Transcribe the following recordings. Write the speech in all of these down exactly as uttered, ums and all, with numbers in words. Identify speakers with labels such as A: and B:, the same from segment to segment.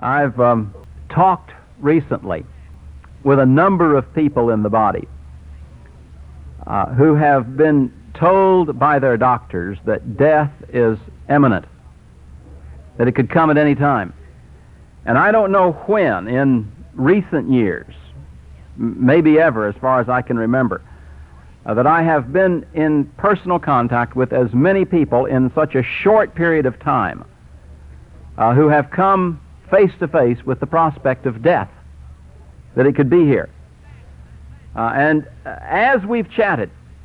A: I've um, talked recently with a number of people in the body uh, who have been told by their doctors that death is imminent, that it could come at any time. And I don't know when in recent years, m- maybe ever as far as I can remember, uh, that I have been in personal contact with as many people in such a short period of time uh, who have come face to face with the prospect of death, that it could be here. Uh, and uh, as we've chatted,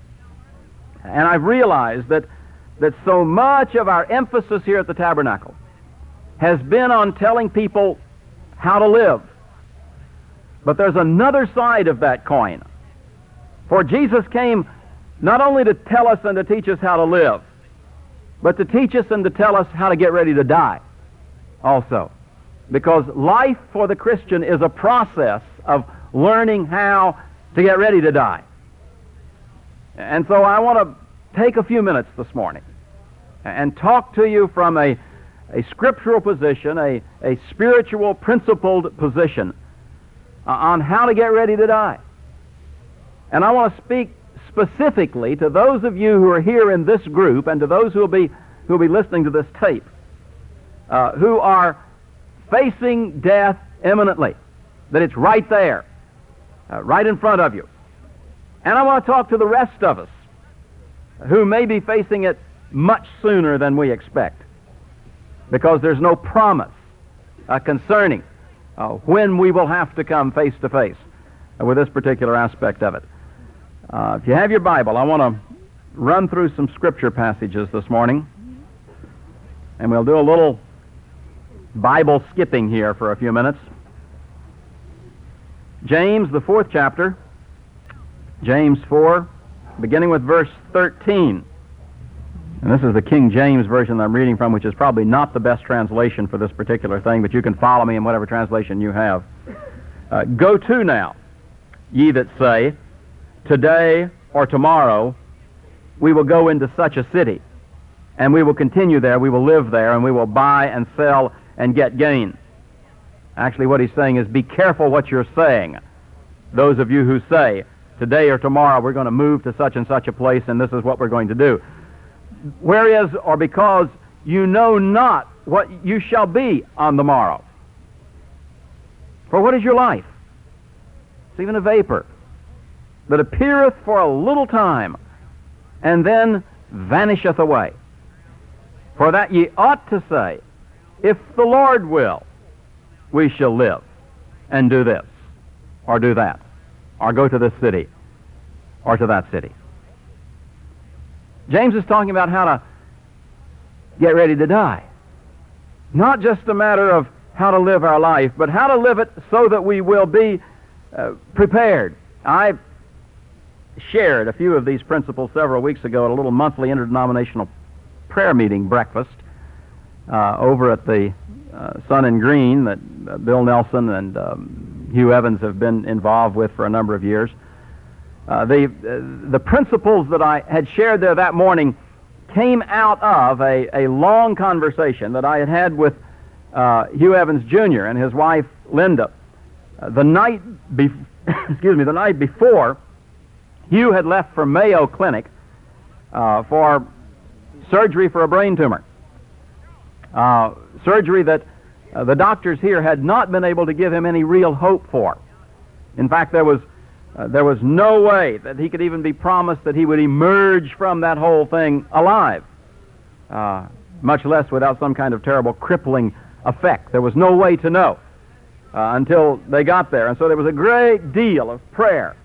A: and I've realized that, that so much of our emphasis here at the Tabernacle has been on telling people how to live. But there's another side of that coin. For Jesus came not only to tell us and to teach us how to live, but to teach us and to tell us how to get ready to die also. Because life for the Christian is a process of learning how to get ready to die. And so I want to take a few minutes this morning and talk to you from a, a scriptural position, a, a spiritual, principled position uh, on how to get ready to die. And I want to speak specifically to those of you who are here in this group and to those who will be, who will be listening to this tape, uh, who are facing death imminently, that it's right there, uh, right in front of you. And I want to talk to the rest of us who may be facing it much sooner than we expect, because there's no promise uh, concerning uh, when we will have to come face to face with this particular aspect of it. Uh, if you have your Bible, I want to run through some scripture passages this morning, and we'll do a little Bible skipping here for a few minutes. James, the fourth chapter, James four, beginning with verse thirteen. And this is the King James Version that I'm reading from, which is probably not the best translation for this particular thing, but you can follow me in whatever translation you have. Uh, Go to now, ye that say, today or tomorrow we will go into such a city, and we will continue there, we will live there, and we will buy and sell and get gain. Actually, what he's saying is, be careful what you're saying. Those of you who say, today or tomorrow we're going to move to such and such a place, and this is what we're going to do. Whereas, or because you know not what you shall be on the morrow. For what is your life? It's even a vapor that appeareth for a little time, and then vanisheth away. For that ye ought to say, if the Lord will, we shall live and do this, or do that, or go to this city, or to that city. James is talking about how to get ready to die. Not just a matter of how to live our life, but how to live it so that we will be uh, prepared. I shared a few of these principles several weeks ago at a little monthly interdenominational prayer meeting breakfast uh, over at the uh, Sun and Green that uh, Bill Nelson and um, Hugh Evans have been involved with for a number of years. Uh, the, uh, the principles that I had shared there that morning came out of a, a long conversation that I had had with uh, Hugh Evans Junior and his wife Linda. Uh, the night be- excuse me, the night before, Hugh had left for Mayo Clinic uh, for surgery for a brain tumor. Uh, surgery that uh, the doctors here had not been able to give him any real hope for. In fact, there was uh, there was no way that he could even be promised that he would emerge from that whole thing alive, uh, much less without some kind of terrible crippling effect. There was no way to know uh, until they got there. And so there was a great deal of prayer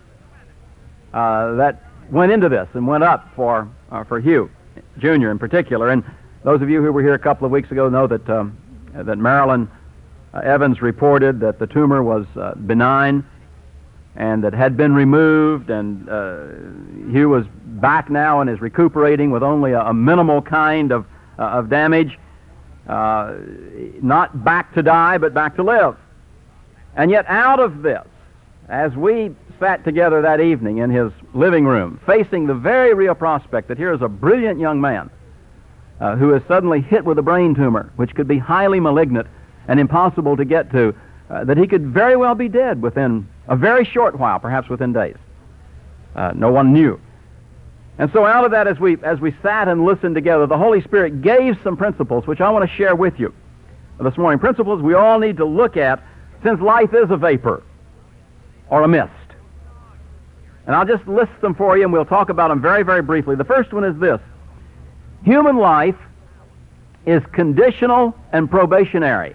A: uh, that went into this and went up for uh, for Hugh Junior in particular. And those of you who were here a couple of weeks ago know that um, that Marilyn uh, Evans reported that the tumor was uh, benign and that had been removed, and uh, Hugh was back now and is recuperating with only a, a minimal kind of uh, of damage. Uh, not back to die, but back to live. And yet out of this, as we sat together that evening in his living room, facing the very real prospect that here is a brilliant young man uh, who is suddenly hit with a brain tumor, which could be highly malignant and impossible to get to, uh, that he could very well be dead within a very short while, perhaps within days. Uh, no one knew. And so out of that, as we, as we sat and listened together, the Holy Spirit gave some principles which I want to share with you this morning. Principles we all need to look at, since life is a vapor or a mist. And I'll just list them for you, and we'll talk about them very, very briefly. The first one is this. Human life is conditional and probationary.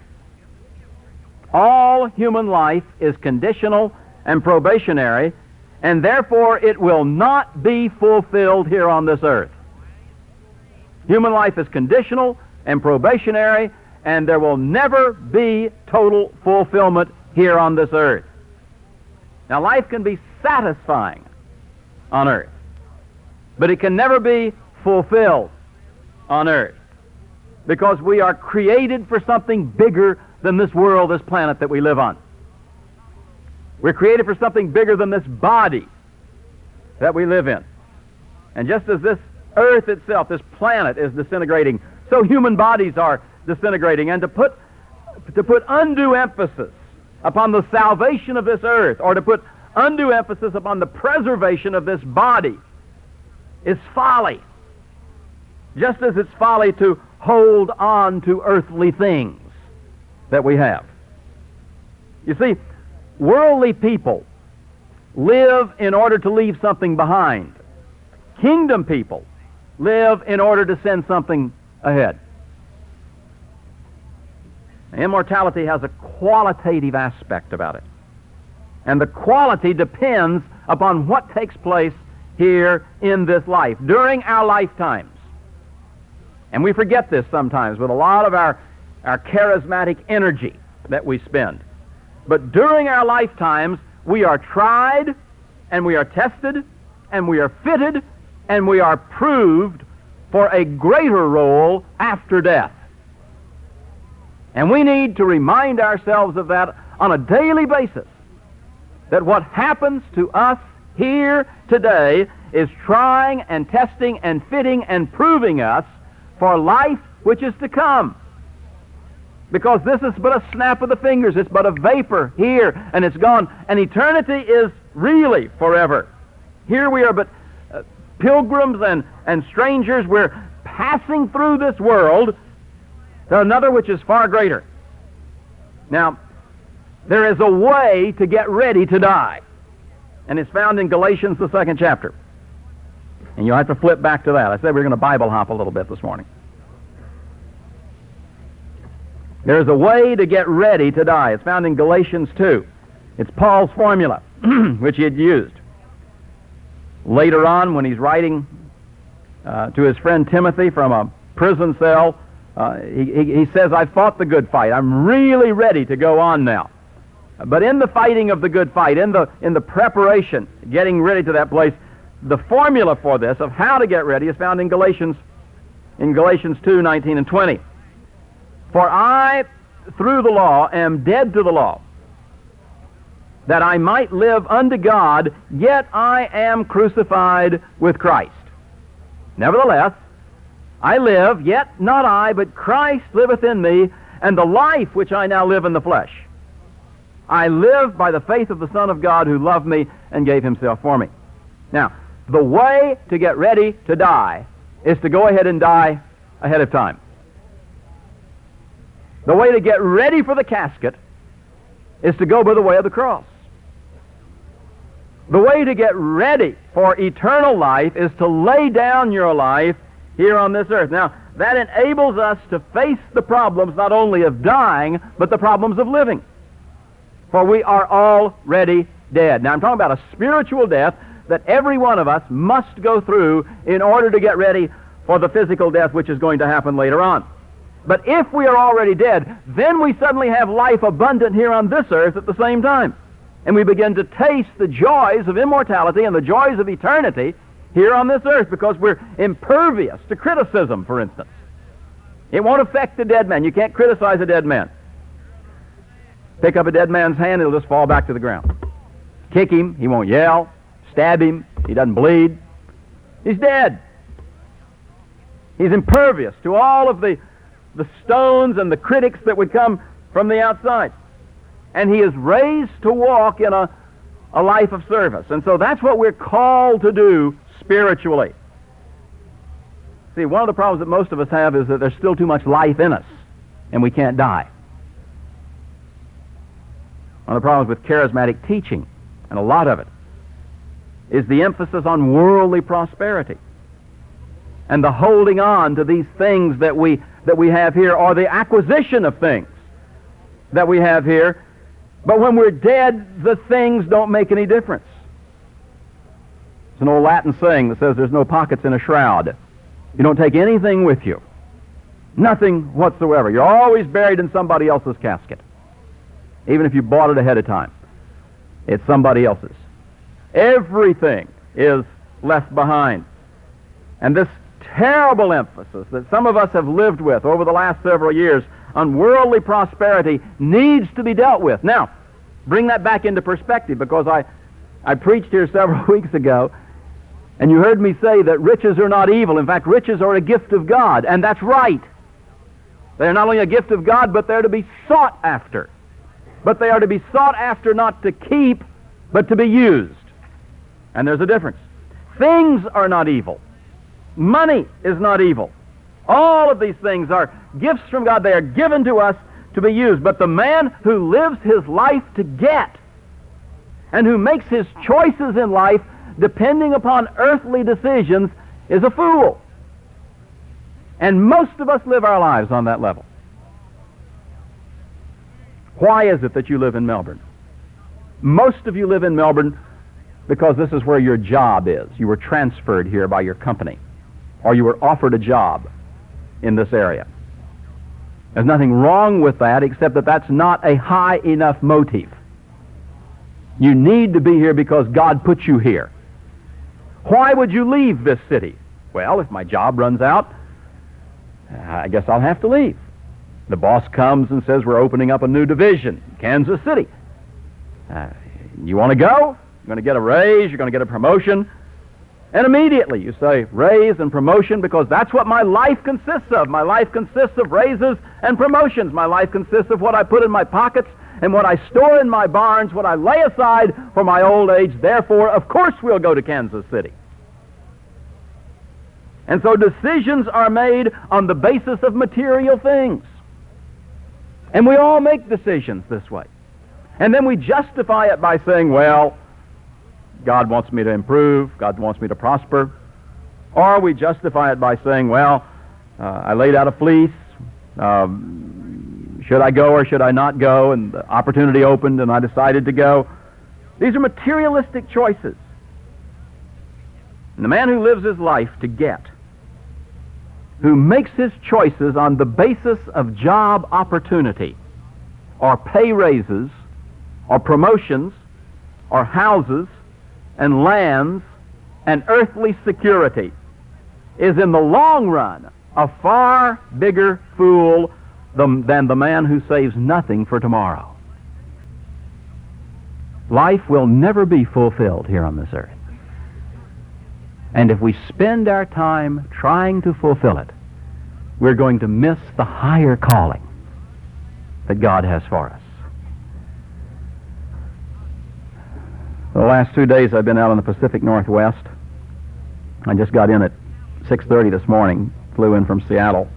A: All human life is conditional and probationary, and therefore it will not be fulfilled here on this earth. Human life is conditional and probationary, and there will never be total fulfillment here on this earth. Now, life can be satisfying on earth, but it can never be fulfilled on earth, because we are created for something bigger than this world, this planet that we live on. We're created for something bigger than this body that we live in. And just as this earth itself, this planet, is disintegrating, so human bodies are disintegrating. And to put, to put undue emphasis upon the salvation of this earth, or to put undue emphasis upon the preservation of this body, is folly. Just as it's folly to hold on to earthly things that we have. You see, worldly people live in order to leave something behind. Kingdom people live in order to send something ahead. Immortality has a qualitative aspect about it. And the quality depends upon what takes place here in this life, during our lifetimes. And we forget this sometimes with a lot of our, our charismatic energy that we spend. But during our lifetimes, we are tried, and we are tested, and we are fitted, and we are proved for a greater role after death. And we need to remind ourselves of that on a daily basis, that what happens to us here today is trying and testing and fitting and proving us for life which is to come. Because this is but a snap of the fingers. It's but a vapor here, and it's gone. And eternity is really forever. Here we are but uh, pilgrims and, and strangers. We're passing through this world to another which is far greater. Now, there is a way to get ready to die. And it's found in Galatians, the second chapter. And you'll have to flip back to that. I said we we're going to Bible hop a little bit this morning. There's a way to get ready to die. It's found in Galatians two. It's Paul's formula, which he had used. Later on, when he's writing uh, to his friend Timothy from a prison cell, uh, he, he, he says, I've fought the good fight. I'm really ready to go on now. But in the fighting of the good fight, in the, in the preparation, getting ready to that place, the formula for this, of how to get ready, is found in Galatians, in Galatians two, nineteen and twenty. For I, through the law, am dead to the law, that I might live unto God, yet I am crucified with Christ. Nevertheless, I live, yet not I, but Christ liveth in me, and the life which I now live in the flesh, I live by the faith of the Son of God, who loved me and gave himself for me. Now, the way to get ready to die is to go ahead and die ahead of time. The way to get ready for the casket is to go by the way of the cross. The way to get ready for eternal life is to lay down your life here on this earth. Now, that enables us to face the problems not only of dying, but the problems of living. For we are already dead. Now, I'm talking about a spiritual death that every one of us must go through in order to get ready for the physical death which is going to happen later on. But if we are already dead, then we suddenly have life abundant here on this earth at the same time. And we begin to taste the joys of immortality and the joys of eternity here on this earth, because we're impervious to criticism, for instance. It won't affect the dead man. You can't criticize a dead man. Pick up a dead man's hand, it'll just fall back to the ground. Kick him, he won't yell. Stab him, he doesn't bleed. He's dead. He's impervious to all of the, the stones and the critics that would come from the outside. And he is raised to walk in a, a life of service. And so that's what we're called to do spiritually. See, one of the problems that most of us have is that there's still too much life in us, and we can't die. One of the problems with charismatic teaching, and a lot of it, is the emphasis on worldly prosperity and the holding on to these things that we that we have here, or the acquisition of things that we have here. But when we're dead, the things don't make any difference. It's an old Latin saying that says there's no pockets in a shroud. You don't take anything with you. Nothing whatsoever. You're always buried in somebody else's casket. Even if you bought it ahead of time, it's somebody else's. Everything is left behind. And this terrible emphasis that some of us have lived with over the last several years on worldly prosperity needs to be dealt with. Now, bring that back into perspective, because I, I preached here several weeks ago, and you heard me say that riches are not evil. In fact, riches are a gift of God, and that's right. They're not only a gift of God, but they're to be sought after. But they are to be sought after not to keep, but to be used. And there's a difference. Things are not evil. Money is not evil. All of these things are gifts from God. They are given to us to be used. But the man who lives his life to get, and who makes his choices in life depending upon earthly decisions, is a fool. And most of us live our lives on that level. Why is it that you live in Melbourne? Most of you live in Melbourne because this is where your job is. You were transferred here by your company, or you were offered a job in this area. There's nothing wrong with that, except that that's not a high enough motive. You need to be here because God put you here. Why would you leave this city? Well, if my job runs out, I guess I'll have to leave. The boss comes and says we're opening up a new division in Kansas City. Uh, you want to go? You're going to get a raise, you're going to get a promotion. And immediately you say raise and promotion, because that's what my life consists of. My life consists of raises and promotions. My life consists of what I put in my pockets and what I store in my barns, what I lay aside for my old age. Therefore, of course, we'll go to Kansas City. And so decisions are made on the basis of material things. And we all make decisions this way. And then we justify it by saying, well, God wants me to improve, God wants me to prosper. Or we justify it by saying, well, uh, I laid out a fleece, um, should I go or should I not go? And the opportunity opened and I decided to go. These are materialistic choices. And the man who lives his life to get, who makes his choices on the basis of job opportunity, or pay raises, or promotions, or houses, and lands, and earthly security, is in the long run a far bigger fool than, than the man who saves nothing for tomorrow. Life will never be fulfilled here on this earth. And if we spend our time trying to fulfill it, we're going to miss the higher calling that God has for us. The last two days I've been out in the Pacific Northwest. I just got in at six thirty this morning, flew in from Seattle.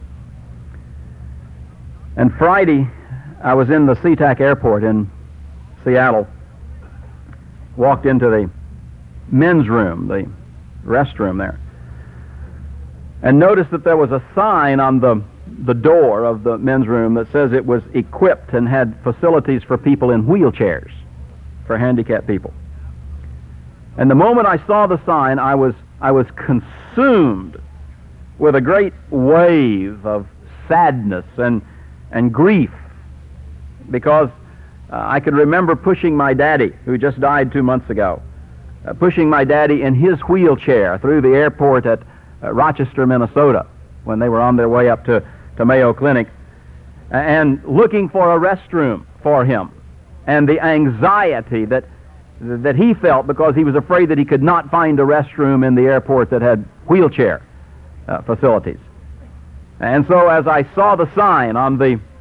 A: And Friday, I was in the SeaTac airport in Seattle, walked into the men's room, the restroom there, and noticed that there was a sign on the, the door of the men's room that says it was equipped and had facilities for people in wheelchairs, for handicapped people. And the moment I saw the sign, I was I was consumed with a great wave of sadness and and grief, because uh, I could remember pushing my daddy, who just died two months ago, uh, pushing my daddy in his wheelchair through the airport at uh, Rochester, Minnesota, when they were on their way up to, to Mayo Clinic, and looking for a restroom for him, and the anxiety that that he felt because he was afraid that he could not find a restroom in the airport that had wheelchair uh, facilities. And so as I saw the sign on the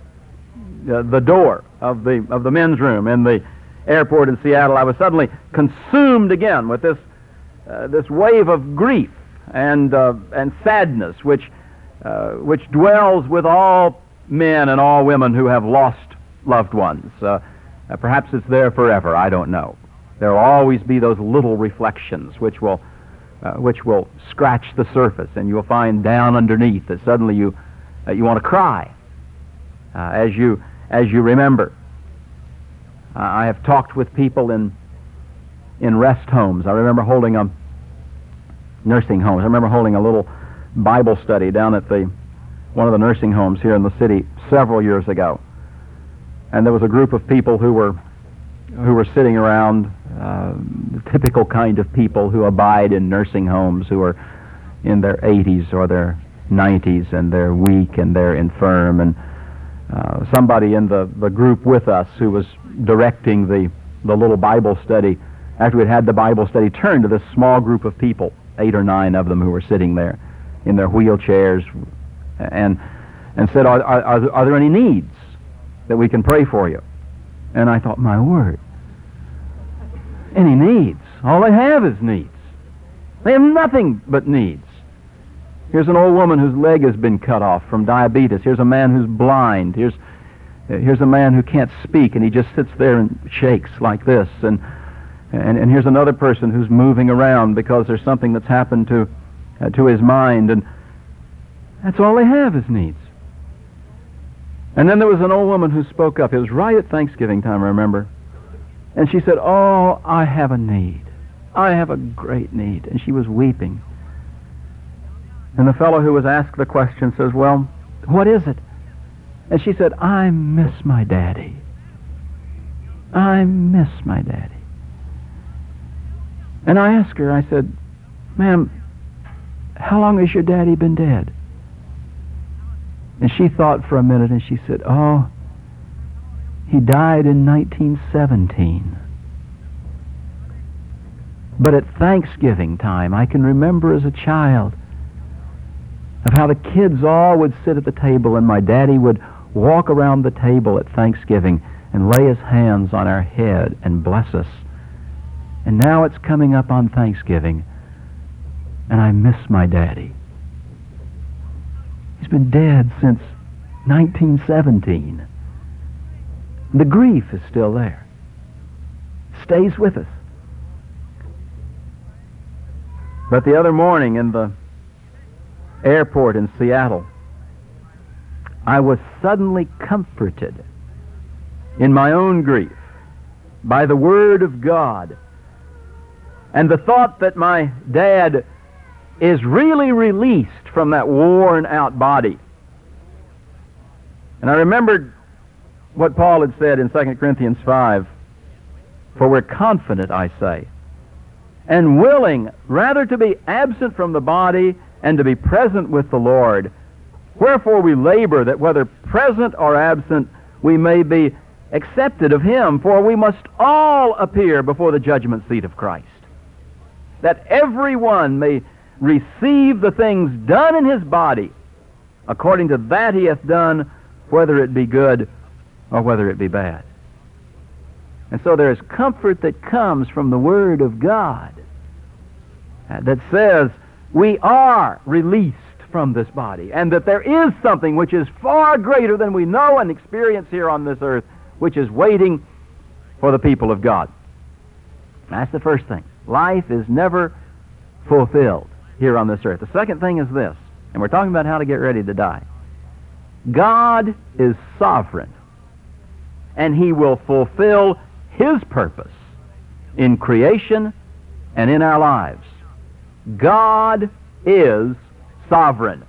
A: uh, the door of the of the men's room in the airport in Seattle, I was suddenly consumed again with this uh, this wave of grief and uh, and sadness, which uh, which dwells with all men and all women who have lost loved ones. Uh, uh, perhaps it's there forever. I don't know. There will always be those little reflections which will uh, which will scratch the surface, and you'll find down underneath that suddenly you uh, you want to cry uh, as you as you remember. Uh, I have talked with people in in rest homes. I remember holding a nursing homes. I remember holding a little Bible study down at the one of the nursing homes here in the city several years ago, and there was a group of people who were who were sitting around, uh, the typical kind of people who abide in nursing homes, who are in their eighties or their nineties, and they're weak and they're infirm. And uh, somebody in the, the group with us who was directing the, the little Bible study, after we'd had the Bible study, turned to this small group of people, eight or nine of them who were sitting there in their wheelchairs, and and said, are, are, are there any needs that we can pray for you? And I thought, my word, any needs? All they have is needs. They have nothing but needs. Here's an old woman whose leg has been cut off from diabetes. Here's a man who's blind. Here's here's a man who can't speak, and he just sits there and shakes like this. And and, and here's another person who's moving around because there's something that's happened to uh, to his mind, and that's all they have is needs. And then there was an old woman who spoke up. It was right at Thanksgiving time, I remember. And she said, oh, I have a need. I have a great need. And she was weeping. And the fellow who was asked the question says, well, what is it? And she said, I miss my daddy. I miss my daddy. And I asked her, I said, ma'am, how long has your daddy been dead? And she thought for a minute, and she said, oh, he died in nineteen seventeen. But at Thanksgiving time, I can remember as a child of how the kids all would sit at the table, and my daddy would walk around the table at Thanksgiving and lay his hands on our head and bless us. And now it's coming up on Thanksgiving, and I miss my daddy. He's been dead since nineteen seventeen. The grief is still there. Stays with us. But the other morning in the airport in Seattle, I was suddenly comforted in my own grief by the Word of God and the thought that my dad is really released from that worn-out body. And I remembered what Paul had said in Second Corinthians five, for we're confident, I say, and willing rather to be absent from the body and to be present with the Lord. Wherefore we labor that whether present or absent we may be accepted of Him, for we must all appear before the judgment seat of Christ, that every one may receive the things done in his body according to that he hath done, whether it be good or whether it be bad. And so there is comfort that comes from the Word of God that says we are released from this body, and that there is something which is far greater than we know and experience here on this earth, which is waiting for the people of God. That's the first thing. Life is never fulfilled here on this earth. The second thing is this, and we're talking about how to get ready to die. God is sovereign, and He will fulfill His purpose in creation and in our lives. God is sovereign,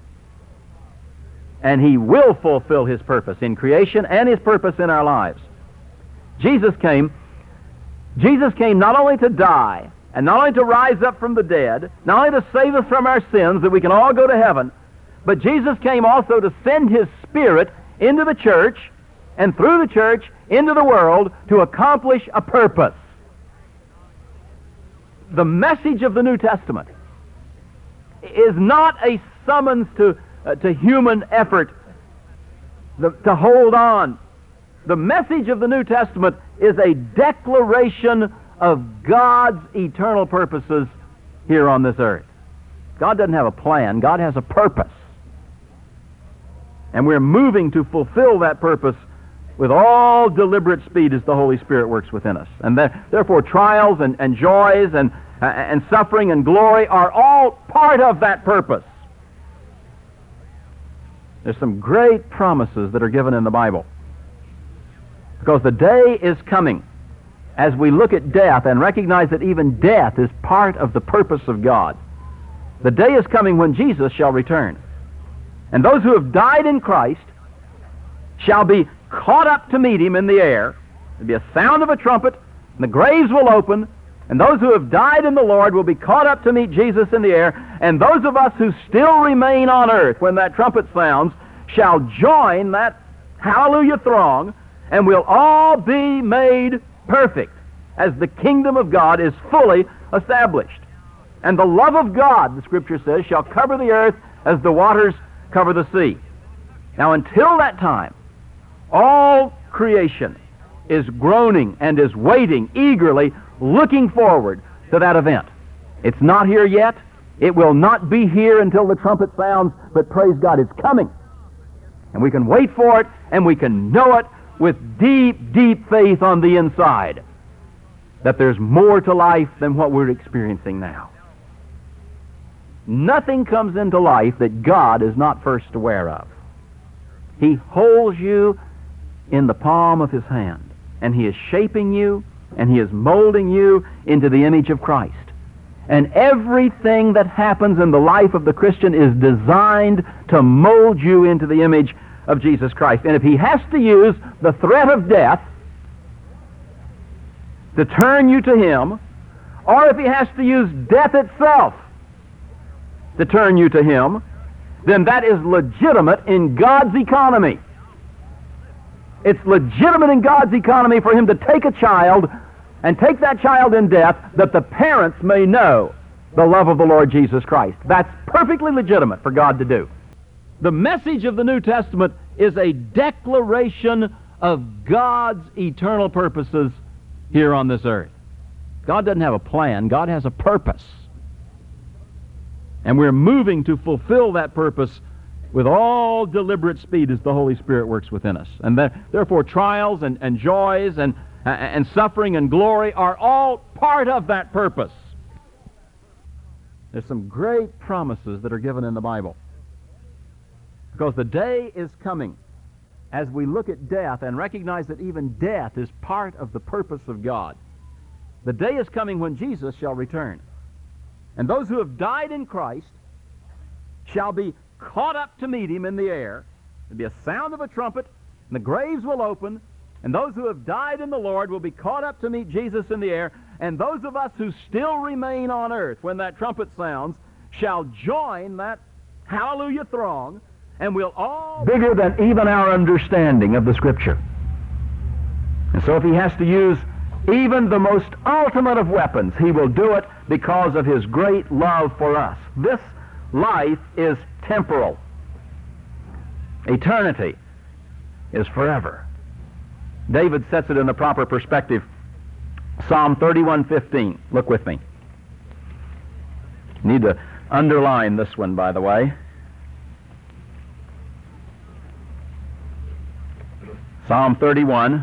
A: and He will fulfill His purpose in creation and His purpose in our lives. Jesus came, Jesus came not only to die, and not only to rise up from the dead, not only to save us from our sins, that we can all go to heaven, but Jesus came also to send His Spirit into the church, and through the church into the world, to accomplish a purpose. The message of the New Testament is not a summons to, uh, to human effort the, to hold on. The message of the New Testament is a declaration of God's eternal purposes here on this earth. God doesn't have a plan. God has a purpose. And we're moving to fulfill that purpose with all deliberate speed as the Holy Spirit works within us. And there, therefore, trials and, and joys and, uh, and suffering and glory are all part of that purpose. There's some great promises that are given in the Bible. Because the day is coming, as we look at death and recognize that even death is part of the purpose of God. The day is coming when Jesus shall return. And those who have died in Christ shall be caught up to meet Him in the air. There'll be a sound of a trumpet, and the graves will open, and those who have died in the Lord will be caught up to meet Jesus in the air, and those of us who still remain on earth when that trumpet sounds shall join that hallelujah throng, and we'll all be made perfect as the kingdom of God is fully established. And the love of God, the Scripture says, shall cover the earth as the waters cover the sea. Now, until that time, all creation is groaning and is waiting eagerly, looking forward to that event. It's not here yet. It will not be here until the trumpet sounds, but praise God, it's coming. And we can wait for it, and we can know it with deep, deep faith on the inside that there's more to life than what we're experiencing now. Nothing comes into life that God is not first aware of. He holds you in the palm of His hand, and He is shaping you, and He is molding you into the image of Christ. And everything that happens in the life of the Christian is designed to mold you into the image of Jesus Christ. And if He has to use the threat of death to turn you to Him, or if He has to use death itself to turn you to Him, then that is legitimate in God's economy. It's legitimate in God's economy for Him to take a child and take that child in death that the parents may know the love of the Lord Jesus Christ. That's perfectly legitimate for God to do. The message of the New Testament is a declaration of God's eternal purposes here on this earth. God doesn't have a plan. God has a purpose. And we're moving to fulfill that purpose with all deliberate speed as the Holy Spirit works within us. And there, therefore, trials and, and joys and, uh, and suffering and glory are all part of that purpose. There's some great promises that are given in the Bible. Because the day is coming, as we look at death and recognize that even death is part of the purpose of God. The day is coming when Jesus shall return. And those who have died in Christ shall be caught up to meet Him in the air. There'll be a sound of a trumpet, and the graves will open, and those who have died in the Lord will be caught up to meet Jesus in the air, and those of us who still remain on earth when that trumpet sounds shall join that hallelujah throng, and we'll all... bigger than even our understanding of the Scripture. And so if He has to use even the most ultimate of weapons, He will do it because of His great love for us. This life is temporal. Eternity is forever. David sets it in the proper perspective. Psalm thirty-one fifteen. Look with me. Need to underline this one, by the way. Psalm thirty-one.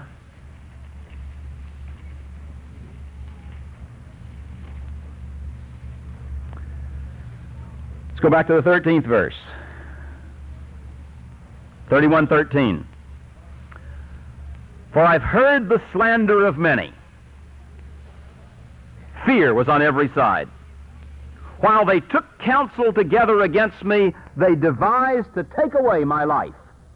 A: Let's go back to the thirteenth verse. thirty-one thirteen. For I've heard the slander of many. Fear was on every side. While they took counsel together against me, they devised to take away my life.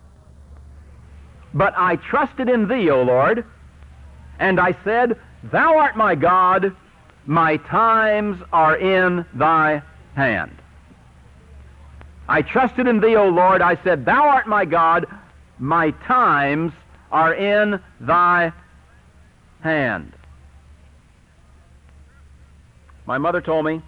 A: But I trusted in Thee, O Lord, and I said, Thou art my God, my times are in Thy hand. I trusted in Thee, O Lord. I said, Thou art my God. My times are in Thy hand. My mother told me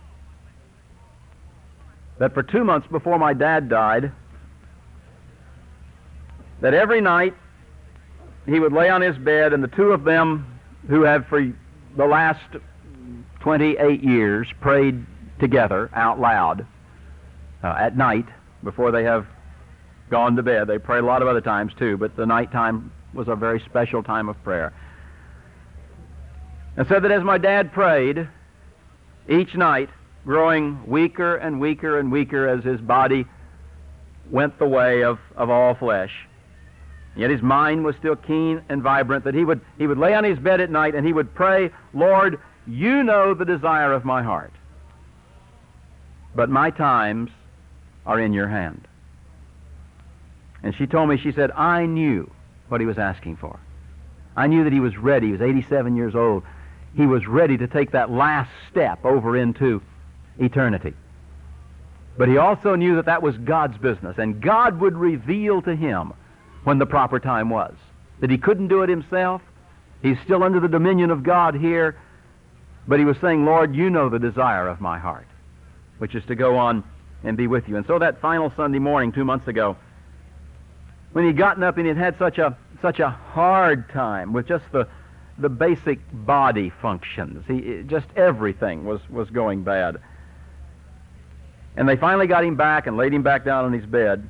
A: that for two months before my dad died, that every night he would lay on his bed, and the two of them, who had for the last twenty-eight years prayed together out loud uh, at night before they have gone to bed. They pray a lot of other times too, but the nighttime was a very special time of prayer. And said that as my dad prayed each night, growing weaker and weaker and weaker as his body went the way of, of all flesh, yet his mind was still keen and vibrant, that he would, he would lay on his bed at night and he would pray, Lord, you know the desire of my heart, but my times are in your hand. And she told me, she said, I knew what he was asking for. I knew that he was ready. He was eighty-seven years old. He was ready to take that last step over into eternity. But he also knew that that was God's business, and God would reveal to him when the proper time was. That he couldn't do it himself. He's still under the dominion of God here, but he was saying, Lord, you know the desire of my heart, which is to go on and be with you. And so that final Sunday morning, two months ago, when he'd gotten up and he'd had such a such a hard time with just the the basic body functions, he it, just everything was was going bad. And they finally got him back and laid him back down on his bed.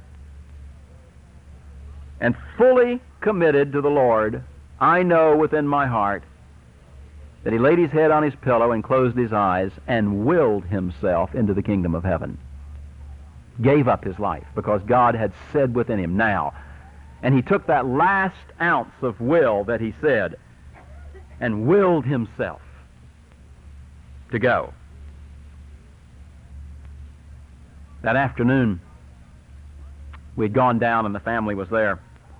A: And fully committed to the Lord, I know within my heart that he laid his head on his pillow and closed his eyes and willed himself into the kingdom of heaven. Gave up his life because God had said within him, now. And he took that last ounce of will that he said and willed himself to go. That afternoon, we'd gone down and the family was there.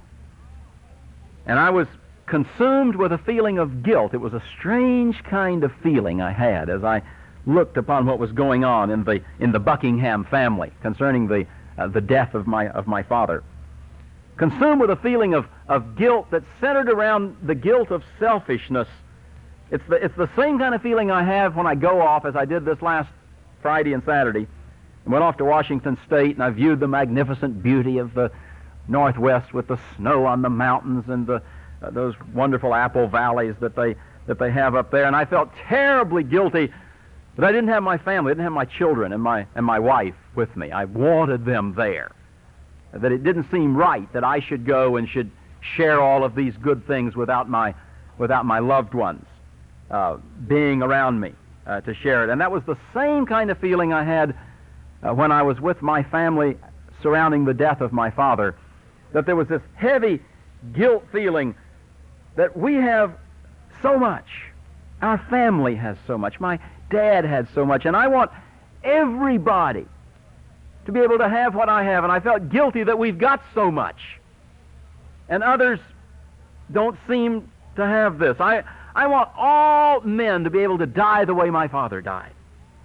A: And I was consumed with a feeling of guilt. It was a strange kind of feeling I had as I looked upon what was going on in the in the Buckingham family concerning the uh, the death of my of my father. Consumed with a feeling of, of guilt that centered around the guilt of selfishness. It's the it's the same kind of feeling I have when I go off, as I did this last Friday and Saturday, and went off to Washington State, and I viewed the magnificent beauty of the Northwest with the snow on the mountains and the uh, those wonderful apple valleys that they that they have up there, and I felt terribly guilty that I didn't have my family, I didn't have my children and my and my wife with me. I wanted them there. That it didn't seem right that I should go and should share all of these good things without my without my loved ones uh, being around me uh, to share it. And that was the same kind of feeling I had uh, when I was with my family surrounding the death of my father, that there was this heavy guilt feeling that we have so much. Our family has so much. My dad had so much. And I want everybody to be able to have what I have. And I felt guilty that we've got so much. And others don't seem to have this. I, I want all men to be able to die the way my father died.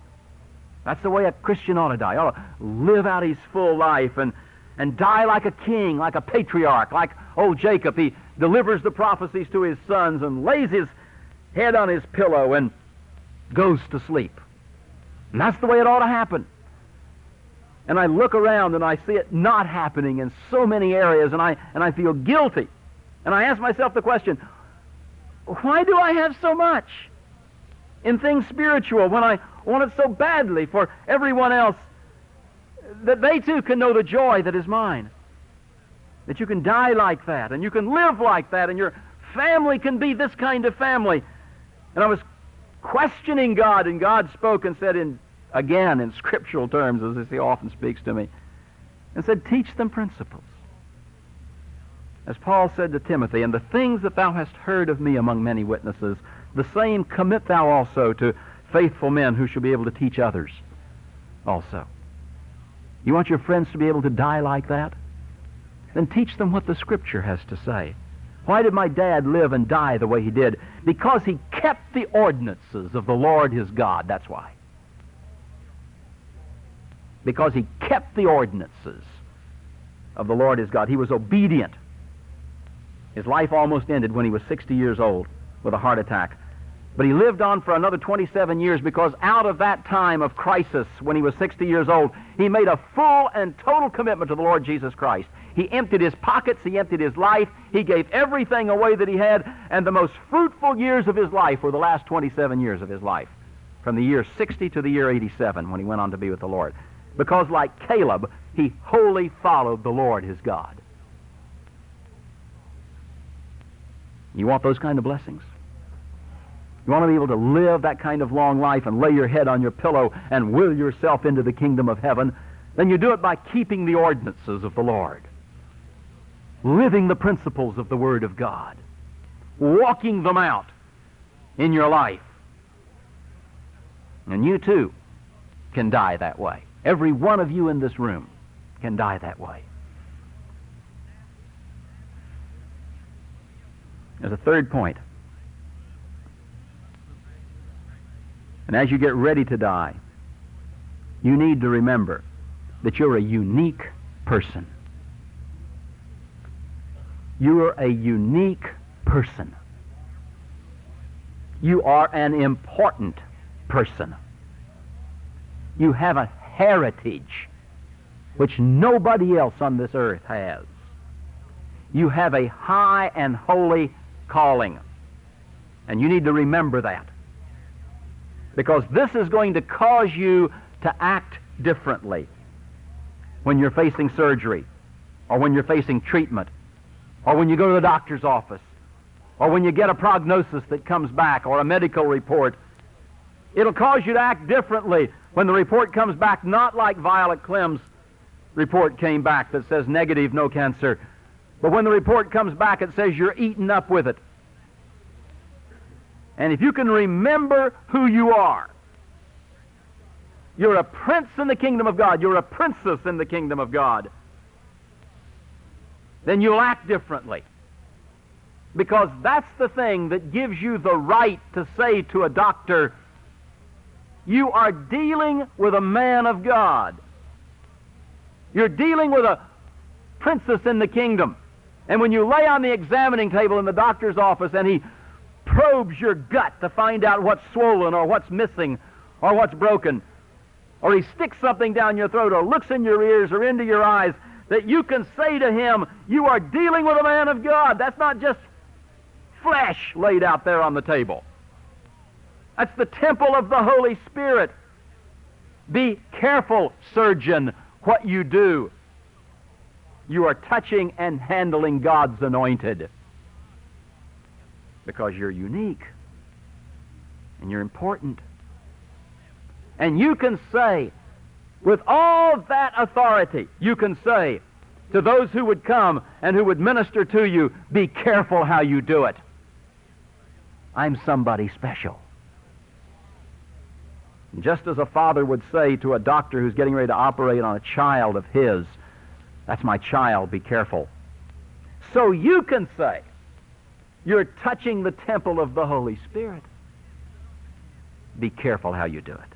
A: That's the way a Christian ought to die. He ought to live out his full life and, and die like a king, like a patriarch, like old Jacob. He delivers the prophecies to his sons and lays his head on his pillow and goes to sleep. And that's the way it ought to happen. And I look around and I see it not happening in so many areas, and I and I feel guilty. And I ask myself the question, why do I have so much in things spiritual when I want it so badly for everyone else that they too can know the joy that is mine? That you can die like that, and you can live like that, and your family can be this kind of family. And I was questioning God, and God spoke and said, in again in scriptural terms, as he often speaks to me, and said, teach them principles. As Paul said to Timothy, and the things that thou hast heard of me among many witnesses, the same commit thou also to faithful men who shall be able to teach others also. You want your friends to be able to die like that? Then teach them what the Scripture has to say. Why did my dad live and die the way he did? Because he kept the ordinances of the Lord his God. That's why. Because he kept the ordinances of the Lord his God. He was obedient. His life almost ended when he was sixty years old with a heart attack. But he lived on for another twenty-seven years, because out of that time of crisis when he was sixty years old, he made a full and total commitment to the Lord Jesus Christ. He emptied his pockets, he emptied his life, he gave everything away that he had, and the most fruitful years of his life were the last twenty-seven years of his life, from the year sixty to the year eighty-seven, when he went on to be with the Lord. Because like Caleb, he wholly followed the Lord his God. You want those kind of blessings? You want to be able to live that kind of long life and lay your head on your pillow and will yourself into the kingdom of heaven? Then you do it by keeping the ordinances of the Lord, living the principles of the Word of God, walking them out in your life. And you too can die that way. Every one of you in this room can die that way. There's a third point. And as you get ready to die, you need to remember that you're a unique person. You are a unique person. You are an important person. You have a heritage which nobody else on this earth has. You have a high and holy calling. And you need to remember that. Because this is going to cause you to act differently when you're facing surgery, or when you're facing treatment, or when you go to the doctor's office, or when you get a prognosis that comes back, or a medical report. It'll cause you to act differently when the report comes back, not like Violet Clem's report came back that says negative, no cancer, but when the report comes back it says you're eaten up with it. And if you can remember who you are, you're a prince in the kingdom of God, you're a princess in the kingdom of God, then you'll act differently. Because that's the thing that gives you the right to say to a doctor, you are dealing with a man of God. You're dealing with a princess in the kingdom. And when you lay on the examining table in the doctor's office and he probes your gut to find out what's swollen or what's missing or what's broken, or he sticks something down your throat or looks in your ears or into your eyes, that you can say to him, you are dealing with a man of God. That's not just flesh laid out there on the table. That's the temple of the Holy Spirit. Be careful, surgeon, what you do. You are touching and handling God's anointed. Because you're unique. And you're important. And you can say, with all that authority, you can say to those who would come and who would minister to you, be careful how you do it. I'm somebody special. Just as a father would say to a doctor who's getting ready to operate on a child of his, that's my child, be careful. So you can say, you're touching the temple of the Holy Spirit. Be careful how you do it.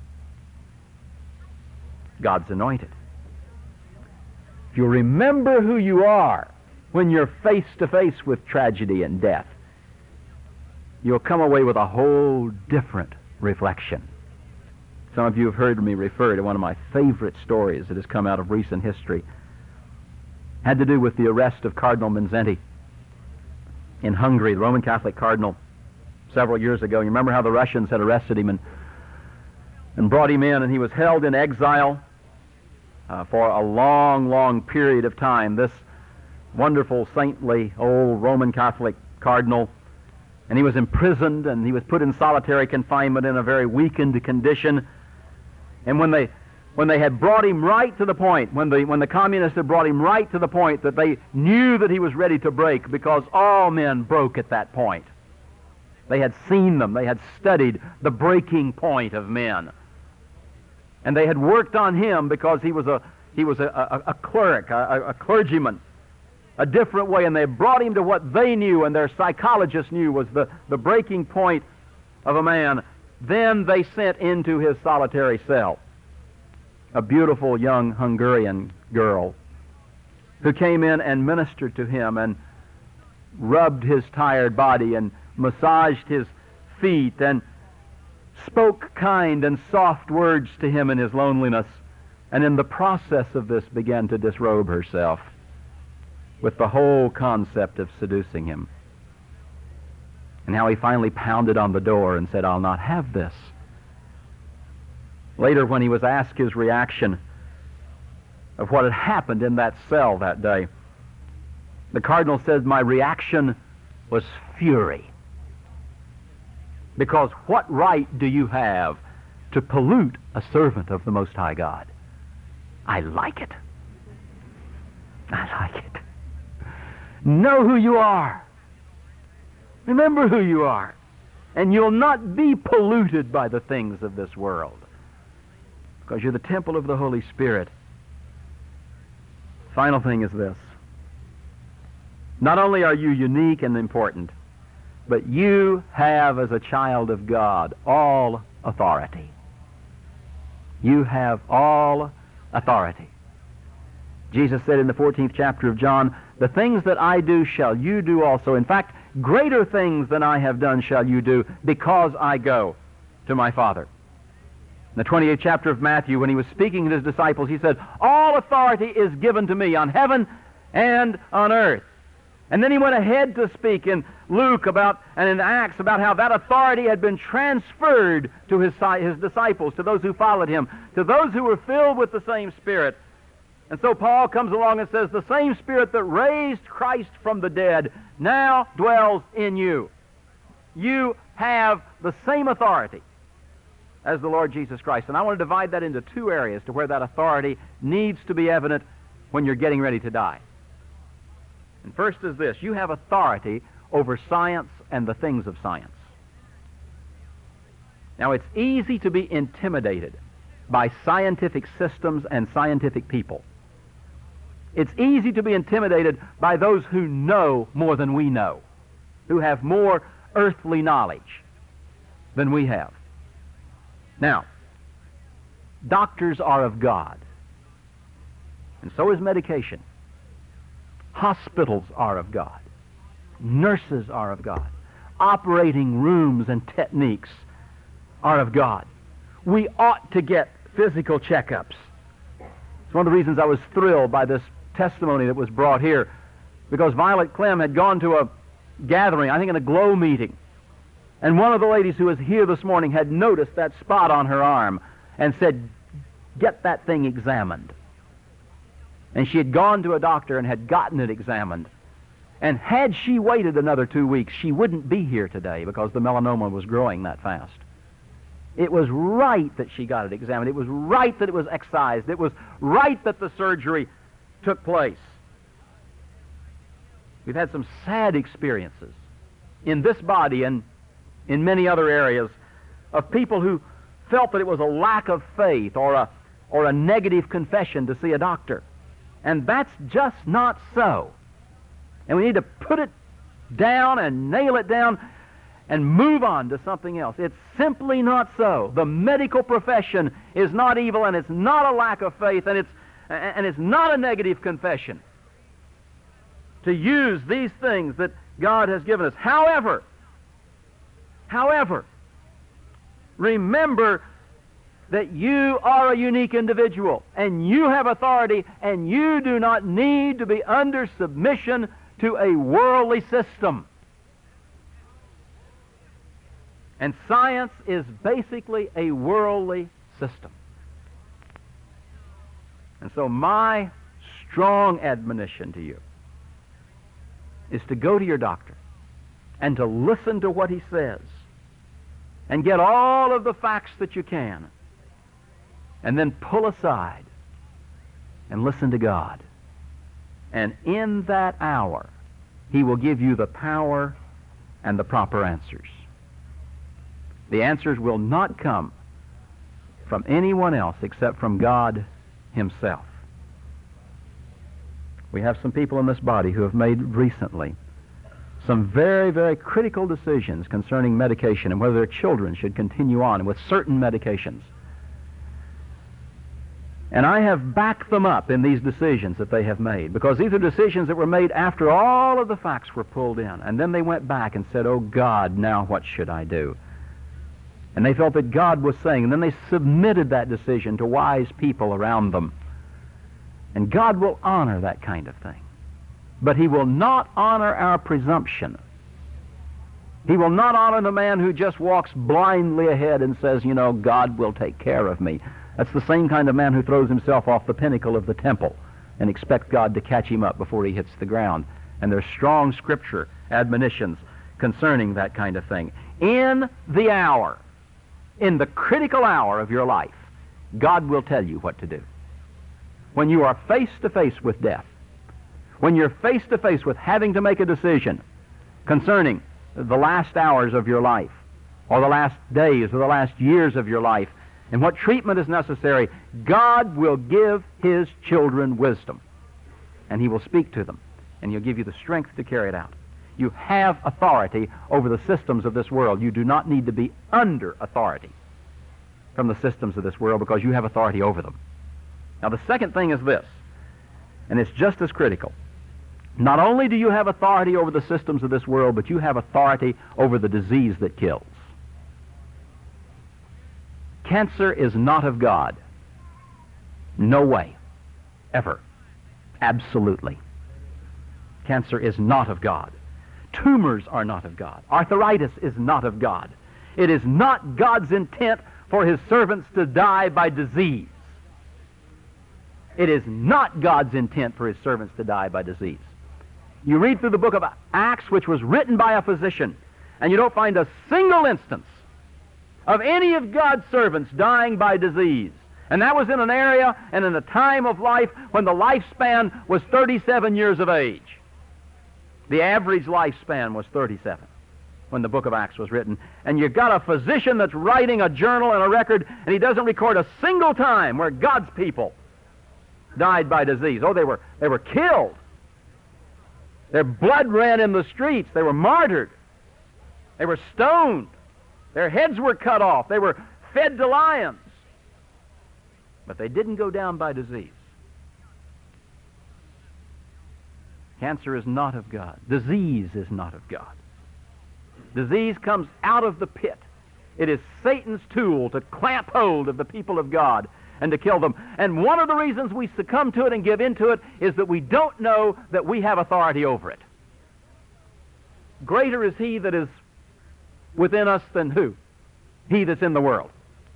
A: God's anointed. If you remember who you are when you're face to face with tragedy and death, you'll come away with a whole different reflection. Some of you have heard me refer to one of my favorite stories that has come out of recent history. It had to do with the arrest of Cardinal Mindszenty in Hungary, the Roman Catholic cardinal, several years ago. You remember how the Russians had arrested him and, and brought him in, and he was held in exile uh, for a long, long period of time. This wonderful, saintly, old Roman Catholic cardinal, and he was imprisoned, and he was put in solitary confinement in a very weakened condition. And when they when they had brought him right to the point, when the when the communists had brought him right to the point that they knew that he was ready to break, because all men broke at that point. They had seen them, they had studied the breaking point of men. And they had worked on him because he was a he was a, a, a cleric, a, a clergyman, a different way, and they brought him to what they knew and their psychologists knew was the, the breaking point of a man. Then they sent into his solitary cell a beautiful young Hungarian girl who came in and ministered to him and rubbed his tired body and massaged his feet and spoke kind and soft words to him in his loneliness, and in the process of this began to disrobe herself with the whole concept of seducing him. And how he finally pounded on the door and said, "I'll not have this." Later, when he was asked his reaction of what had happened in that cell that day, the cardinal said, "My reaction was fury. Because what right do you have to pollute a servant of the Most High God?" I like it. I like it. Know who you are. Remember who you are. And you'll not be polluted by the things of this world, because you're the temple of the Holy Spirit. Final thing is this. Not only are you unique and important, but you have, as a child of God, all authority. You have all authority. Jesus said in the fourteenth chapter of John, "The things that I do shall you do also. In fact, greater things than I have done shall you do, because I go to my Father." In the twenty-eighth chapter of Matthew, when he was speaking to his disciples, he said, "All authority is given to me on heaven and on earth." And then he went ahead to speak in Luke about and in Acts about how that authority had been transferred to his, his disciples, to those who followed him, to those who were filled with the same Spirit. And so Paul comes along and says, the same Spirit that raised Christ from the dead now dwells in you. You have the same authority as the Lord Jesus Christ. And I want to divide that into two areas to where that authority needs to be evident when you're getting ready to die. And first is this: you have authority over science and the things of science. Now, it's easy to be intimidated by scientific systems and scientific people. It's easy to be intimidated by those who know more than we know, who have more earthly knowledge than we have. Now, doctors are of God, and so is medication. Hospitals are of God. Nurses are of God. Operating rooms and techniques are of God. We ought to get physical checkups. It's one of the reasons I was thrilled by this testimony that was brought here, because Violet Clem had gone to a gathering, I think in a GLOW meeting, and one of the ladies who was here this morning had noticed that spot on her arm and said, "Get that thing examined." And she had gone to a doctor and had gotten it examined. And had she waited another two weeks, she wouldn't be here today, because the melanoma was growing that fast. It was right that she got it examined. It was right that it was excised. It was right that the surgery took place. We've had some sad experiences in this body and in many other areas of people who felt that it was a lack of faith or a, or a negative confession to see a doctor. And that's just not so. And we need to put it down and nail it down and move on to something else. It's simply not so. The medical profession is not evil, and it's not a lack of faith, and it's, and it's not a negative confession to use these things that God has given us. However, however, remember that you are a unique individual, and you have authority, and you do not need to be under submission to a worldly system. And science is basically a worldly system. And so my strong admonition to you is to go to your doctor and to listen to what he says and get all of the facts that you can, and then pull aside and listen to God. And in that hour, he will give you the power and the proper answers. The answers will not come from anyone else except from God himself. We have some people in this body who have made recently some very, very critical decisions concerning medication and whether their children should continue on with certain medications. And I have backed them up in these decisions that they have made, because these are decisions that were made after all of the facts were pulled in. And then they went back and said, "Oh God, now what should I do?" And they felt that God was saying, and then they submitted that decision to wise people around them. And God will honor that kind of thing. But he will not honor our presumption. He will not honor the man who just walks blindly ahead and says, you know, God will take care of me. That's the same kind of man who throws himself off the pinnacle of the temple and expects God to catch him up before he hits the ground. And there's strong scripture admonitions concerning that kind of thing. In the hour, in the critical hour of your life, God will tell you what to do. When you are face to face with death, when you're face to face with having to make a decision concerning the last hours of your life, or the last days, or the last years of your life, and what treatment is necessary, God will give his children wisdom. And he will speak to them, and he'll give you the strength to carry it out. You have authority over the systems of this world. You do not need to be under authority from the systems of this world, because you have authority over them. Now, the second thing is this, and it's just as critical. Not only do you have authority over the systems of this world, but you have authority over the disease that kills. Cancer is not of God. No way. Ever. Absolutely. Cancer is not of God. Tumors are not of God. Arthritis is not of God. It is not God's intent for his servants to die by disease. It is not God's intent for his servants to die by disease. You read through the book of Acts, which was written by a physician, and you don't find a single instance of any of God's servants dying by disease. And that was in an area and in a time of life when the lifespan was thirty-seven years of age. The average lifespan was thirty-seven when the book of Acts was written. And you've got a physician that's writing a journal and a record, and he doesn't record a single time where God's people died by disease. Oh, they were, they were killed. Their blood ran in the streets. They were martyred. They were stoned. Their heads were cut off. They were fed to lions. But they didn't go down by disease. Cancer is not of God. Disease is not of God. Disease comes out of the pit. It is Satan's tool to clamp hold of the people of God and to kill them. And one of the reasons we succumb to it and give in to it is that we don't know that we have authority over it. Greater is he that is within us than who? He that's in the world.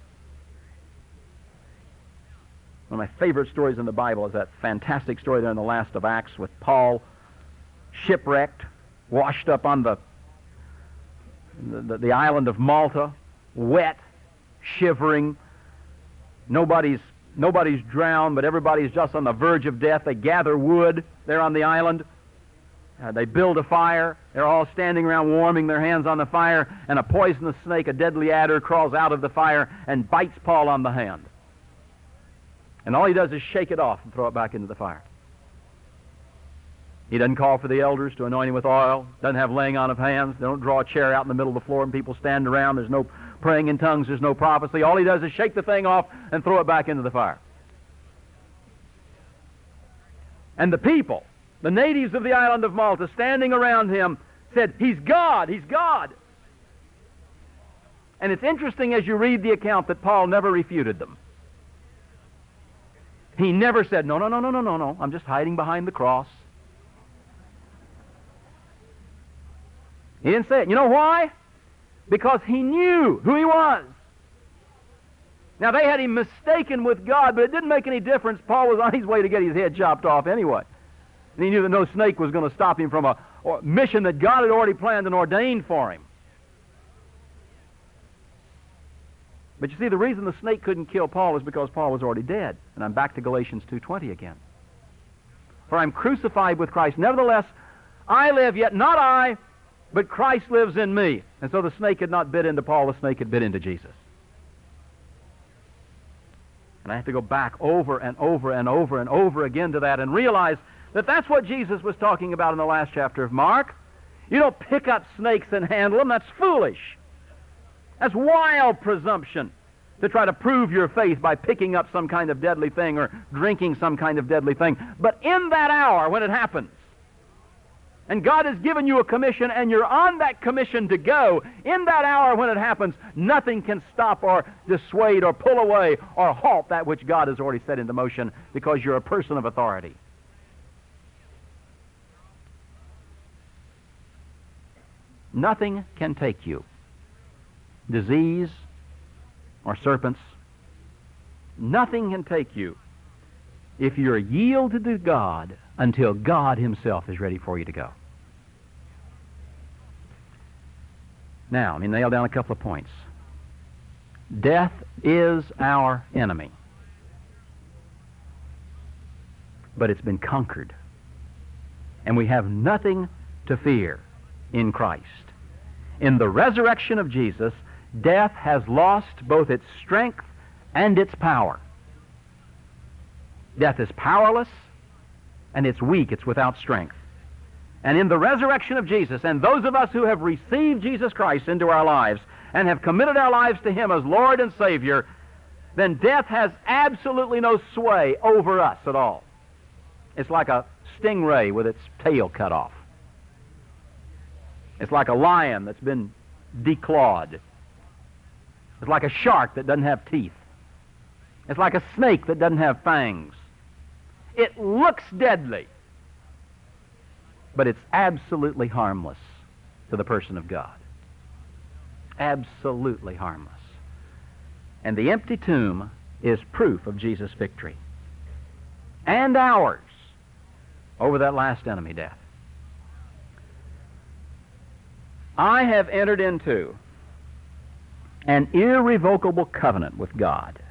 A: One of my favorite stories in the Bible is that fantastic story there in the last of Acts with Paul shipwrecked, washed up on the, the, the island of Malta, wet, shivering. Nobody's, nobody's drowned, but everybody's just on the verge of death. They gather wood there on the island. Uh, they build a fire. They're all standing around warming their hands on the fire, and a poisonous snake, a deadly adder, crawls out of the fire and bites Paul on the hand. And all he does is shake it off and throw it back into the fire. He doesn't call for the elders to anoint him with oil, doesn't have laying on of hands. They don't draw a chair out in the middle of the floor and people stand around. There's no praying in tongues, there's no prophecy. All he does is shake the thing off and throw it back into the fire. And the people, the natives of the island of Malta, standing around him, said, "He's God, he's God." And it's interesting as you read the account that Paul never refuted them. He never said, no, no, no, no, no, no, no, I'm just hiding behind the cross. He didn't say it. You know why? Because he knew who he was. Now, they had him mistaken with God, but it didn't make any difference. Paul was on his way to get his head chopped off anyway. And he knew that no snake was going to stop him from a mission that God had already planned and ordained for him. But you see, the reason the snake couldn't kill Paul is because Paul was already dead. And I'm back to Galatians two twenty again. For I'm crucified with Christ. Nevertheless, I live, yet not I, but Christ lives in me. And so the snake had not bit into Paul, the snake had bit into Jesus. And I have to go back over and over and over and over again to that and realize that that's what Jesus was talking about in the last chapter of Mark. You don't pick up snakes and handle them. That's foolish. That's wild presumption to try to prove your faith by picking up some kind of deadly thing or drinking some kind of deadly thing. But in that hour when it happens, and God has given you a commission and you're on that commission to go, in that hour when it happens, nothing can stop or dissuade or pull away or halt that which God has already set into motion, because you're a person of authority. Nothing can take you. Disease or serpents. Nothing can take you if you're yielded to God until God himself is ready for you to go. Now, let me nail down a couple of points. Death is our enemy, but it's been conquered, and we have nothing to fear in Christ. In the resurrection of Jesus, death has lost both its strength and its power. Death is powerless, and it's weak, it's without strength. And in the resurrection of Jesus, and those of us who have received Jesus Christ into our lives and have committed our lives to him as Lord and Savior, then death has absolutely no sway over us at all. It's like a stingray with its tail cut off. It's like a lion that's been declawed. It's like a shark that doesn't have teeth. It's like a snake that doesn't have fangs. It looks deadly, but it's absolutely harmless to the person of God. Absolutely harmless. And the empty tomb is proof of Jesus' victory. And ours over that last enemy, death. I have entered into an irrevocable covenant with God.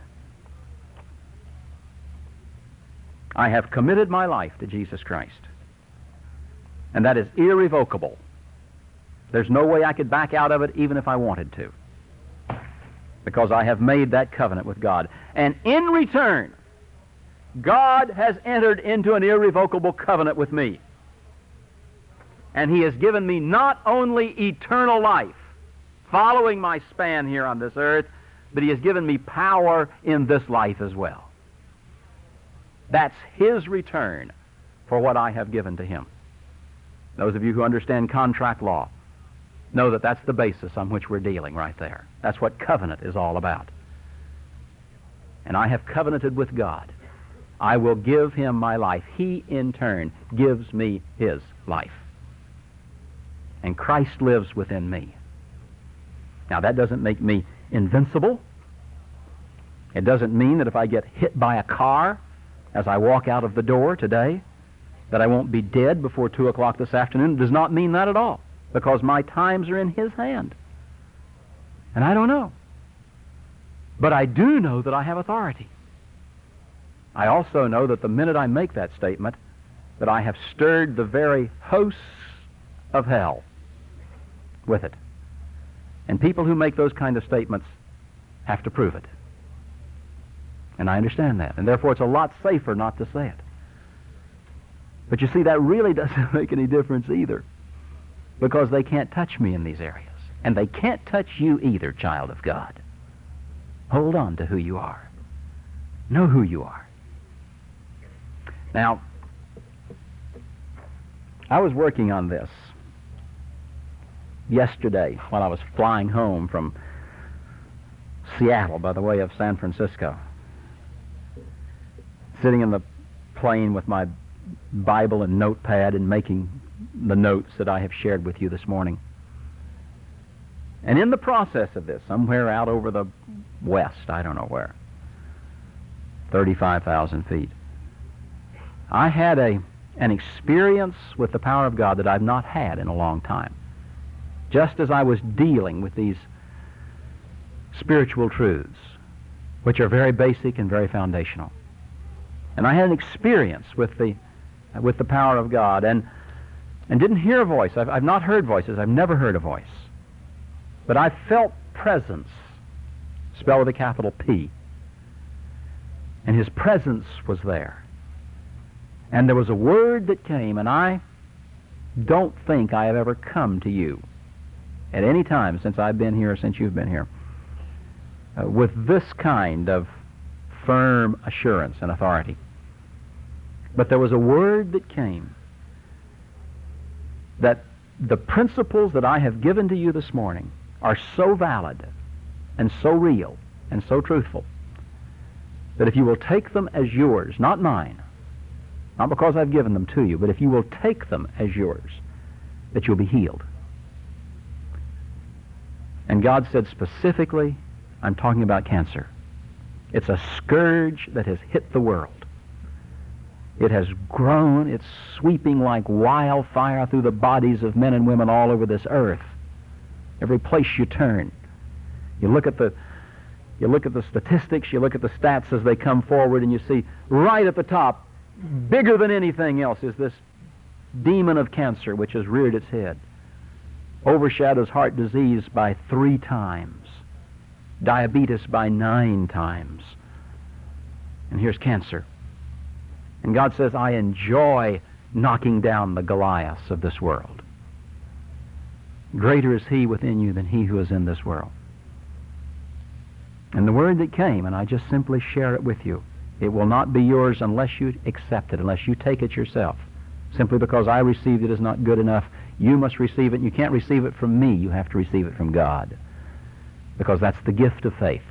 A: I have committed my life to Jesus Christ. And that is irrevocable. There's no way I could back out of it even if I wanted to, because I have made that covenant with God. And in return, God has entered into an irrevocable covenant with me. And he has given me not only eternal life following my span here on this earth, but he has given me power in this life as well. That's his return for what I have given to him. Those of you who understand contract law know that that's the basis on which we're dealing right there. That's what covenant is all about. And I have covenanted with God. I will give him my life. He, in turn, gives me his life. And Christ lives within me. Now, that doesn't make me invincible. It doesn't mean that if I get hit by a car as I walk out of the door today, that I won't be dead before two o'clock this afternoon. It does not mean that at all, because my times are in his hand. And I don't know. But I do know that I have authority. I also know that the minute I make that statement, that I have stirred the very hosts of hell with it. And people who make those kind of statements have to prove it. And I understand that. And therefore it's a lot safer not to say it. But you see, that really doesn't make any difference either, because they can't touch me in these areas. And they can't touch you either, child of God. Hold on to who you are. Know who you are. Now, I was working on this yesterday while I was flying home from Seattle by the way of San Francisco. Sitting in the plane with my Bible and notepad and making the notes that I have shared with you this morning. And in the process of this, somewhere out over the west, I don't know where, thirty-five thousand feet, I had a an experience with the power of God that I've not had in a long time. Just as I was dealing with these spiritual truths, which are very basic and very foundational. And I had an experience with the with the power of God, and and didn't hear a voice. I've, I've not heard voices. I've never heard a voice. But I felt presence, spelled with a capital P. And his presence was there. And there was a word that came, and I don't think I have ever come to you at any time since I've been here or since you've been here uh, with this kind of firm assurance and authority. But there was a word that came that the principles that I have given to you this morning are so valid and so real and so truthful that if you will take them as yours, not mine, not because I've given them to you, but if you will take them as yours, that you'll be healed. And God said specifically, I'm talking about cancer. It's a scourge that has hit the world. It has grown. It's sweeping like wildfire through the bodies of men and women all over this earth. Every place you turn. You look at the you look at the statistics, you look at the stats as they come forward, and you see right at the top, bigger than anything else, is this demon of cancer which has reared its head. Overshadows heart disease by three times. Diabetes by nine times. And here's cancer. And God says, I enjoy knocking down the Goliaths of this world. Greater is he within you than he who is in this world. And the word that came, and I just simply share it with you, it will not be yours unless you accept it, unless you take it yourself. Simply because I received it is not good enough. You must receive it, and you can't receive it from me. You have to receive it from God. Because that's the gift of faith.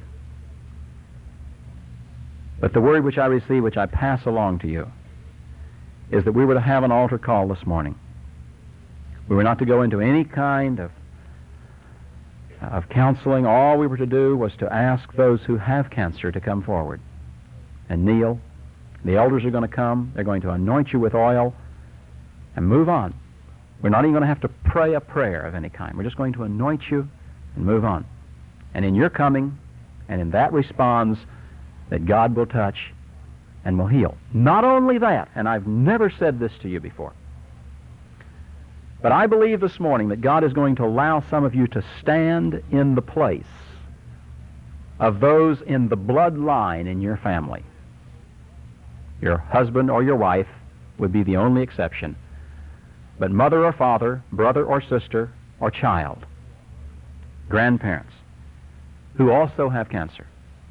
A: But the word which I receive, which I pass along to you, is that we were to have an altar call this morning. We were not to go into any kind of, of counseling. All we were to do was to ask those who have cancer to come forward and kneel. The elders are going to come. They're going to anoint you with oil and move on. We're not even going to have to pray a prayer of any kind. We're just going to anoint you and move on. And in your coming, and in that response, that God will touch and will heal. Not only that, and I've never said this to you before, but I believe this morning that God is going to allow some of you to stand in the place of those in the bloodline in your family. Your husband or your wife would be the only exception. But mother or father, brother or sister or child, grandparents, who also have cancer,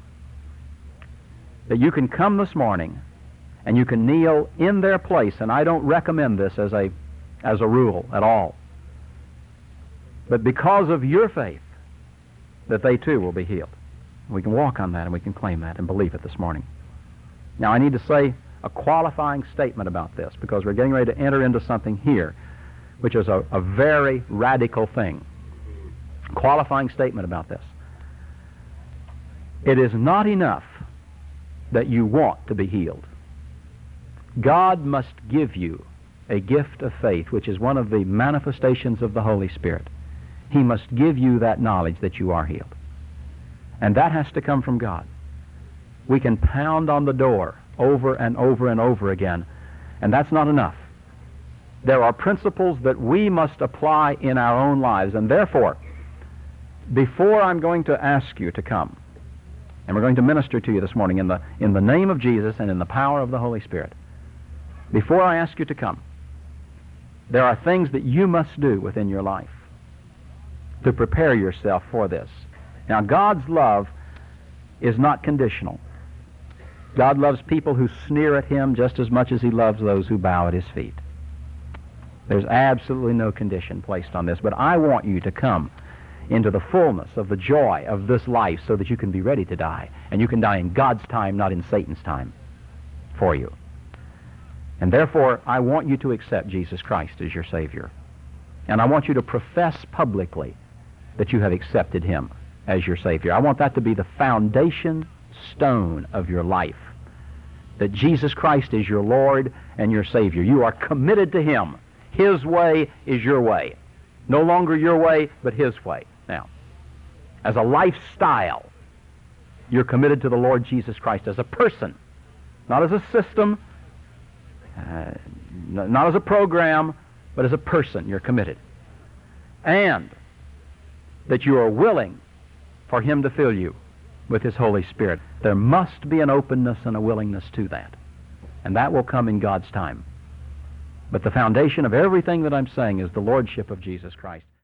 A: that you can come this morning and you can kneel in their place. And I don't recommend this as a as a rule at all. But because of your faith, that they too will be healed. We can walk on that and we can claim that and believe it this morning. Now I need to say a qualifying statement about this, because we're getting ready to enter into something here which is a, a very radical thing. Qualifying statement about this. It is not enough that you want to be healed. God must give you a gift of faith, which is one of the manifestations of the Holy Spirit. He must give you that knowledge that you are healed. And that has to come from God. We can pound on the door over and over and over again, and that's not enough. There are principles that we must apply in our own lives, and therefore, before I'm going to ask you to come, and we're going to minister to you this morning in the, in the name of Jesus and in the power of the Holy Spirit, before I ask you to come, there are things that you must do within your life to prepare yourself for this. Now, God's love is not conditional. God loves people who sneer at him just as much as he loves those who bow at his feet. There's absolutely no condition placed on this, but I want you to come into the fullness of the joy of this life so that you can be ready to die, and you can die in God's time, not in Satan's time for you. And therefore, I want you to accept Jesus Christ as your Savior. And I want you to profess publicly that you have accepted him as your Savior. I want that to be the foundation stone of your life, that Jesus Christ is your Lord and your Savior. You are committed to him. His way is your way. No longer your way, but his way. Now, as a lifestyle, you're committed to the Lord Jesus Christ as a person, not as a system, uh, not as a program, but as a person. You're committed. And that you are willing for him to fill you with his Holy Spirit. There must be an openness and a willingness to that. And that will come in God's time. But the foundation of everything that I'm saying is the Lordship of Jesus Christ.